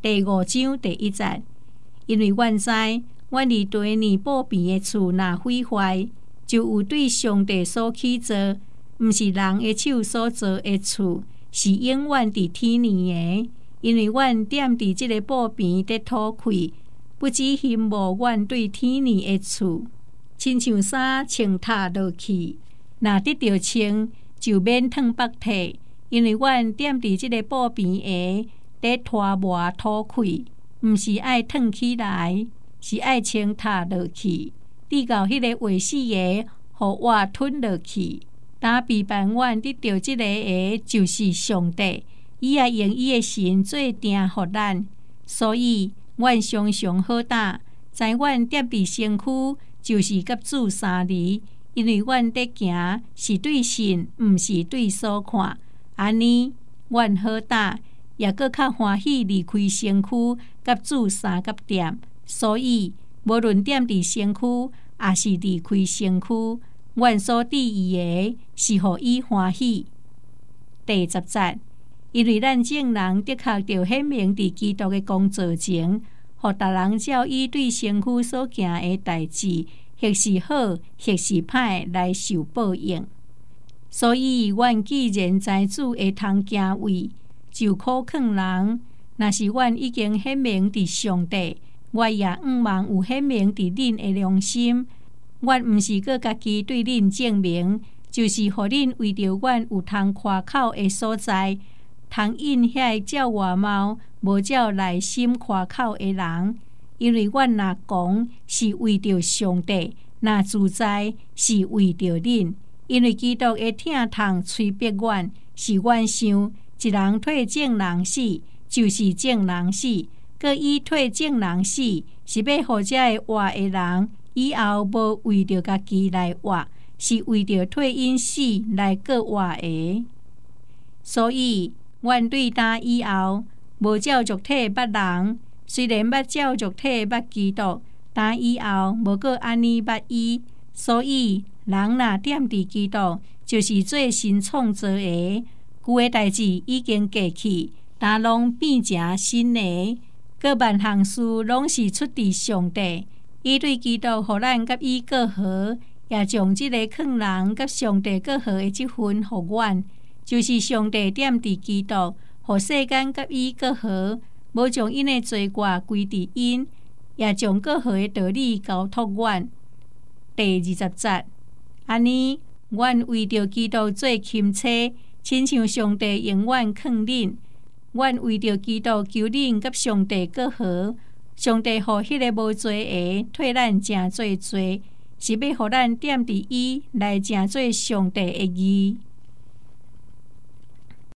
第5章第1節，因為阮知，阮離地呢報邊的厝若毀壞，就有對上帝所起造，毋是人的手所造的厝，是永遠佇天呢的。因為阮踮佇即個報邊得土氣，不止羨慕阮對天呢的厝，親像衫穿塌落去，若得着穿，就免燙北體。因為阮踮佇即個報邊的得拖磨土氣，毋是愛燙起來，是愛穿塌落去，直到迄個壞死的，互我吞落去。打比辦阮得着即個的，就是上帝。伊也用伊的神做定互咱，所以阮常常好膽，知阮踮佇身軀，就是甲主相離，因為阮得行是對神，毋是對所看。安尼，阮好膽，也閣較歡喜離開身軀，甲主相甲踮。所以，無論踮佇身軀，也是離開身軀，阮所得意的，是互伊歡喜。第10節。因為咱眾人的確着顯明佇基督的工作前，互逐人照伊對身軀所行的代志，或是好，或是歹，來受報應。所以，阮既然知主會通行位，就可勸人。若是阮已經顯明佇上帝，我也毋望有顯明佇恁的良心。阮毋是閣家己對恁證明，就是互恁為着阮有通誇口的所在。通應遐照外貌，無照內心誇口的人，因為阮若講是為着上帝，若自在是為着恁。因為基督會疼痛催逼阮，是阮想一人替眾人死，就是眾人死；閣伊替眾人死，是要互遮個活的人以後無為着家己來活，是為着替因死來閣活的。所以，阮對呾以後，無照肉體捌人，雖然捌照肉體捌基督，呾以後無閣安尼捌伊。所以人若踮佇基督，就是做新創造的，舊的代志已經過去，呾攏變成新的。各萬項事攏是出自上帝。伊對基督互咱甲伊過好，也將即個勸人甲上帝過好的即份互阮。就是上帝踮佇基督，互世間甲伊過好，無將因的罪過歸佇因，也將過好的道理交託阮。第20節，安尼，阮為着基督做欽差，親像上帝用阮勸恁。阮為着基督求恁甲上帝過好，上帝互迄個無罪的替咱成做罪，是要互咱踮佇伊來成做上帝的義。